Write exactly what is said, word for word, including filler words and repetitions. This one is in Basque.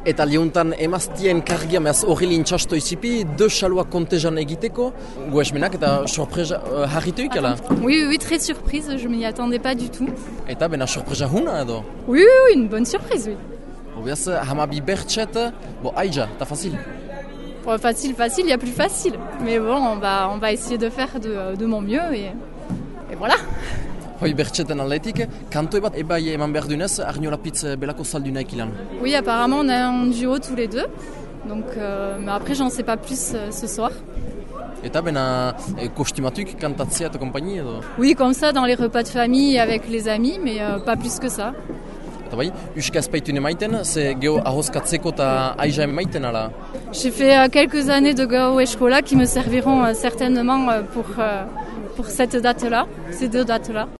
Eta liuntan emaztien kargia mehaz horri lintxasto izipi, de xalua kontezan egiteko, goesmenak eta sorpresa uh, harrituik, ala? Oui, oui, oui, très surprise, je m'y attendais pas du tout. Eta bena sorpresa huna edo? Oui, oui, oui, une bonne surprise, oui. Obeaz, hamabi bertxet, bo, aija, ta facile. Bon, facile, facile, il y a plus facile. Mais bon, on va, on va essayer de faire de, de mon mieux et, et voilà. Hoi bertxeten atletik, kanto bat ebai eman behar dunez, Arniolapitz belako saldunaik ilan. Oui, apparemment on a un duo tous les deux, donc, euh, mais après j'en sais pas plus euh, ce soir. Eta bena e, kostimatuk kantatzea eta kompagnie edo? Oui, comme ça dans les repas de famille avec les amis, mais euh, pas plus que ça. Eta bai, uska espaitune maiten, ze geho ahoskatzeko eta aija maiten ala? J'ai fait euh, quelques années de gao eskola qui me serviront euh, certainement euh, pour, euh, pour cette date-là, ces deux dates-là.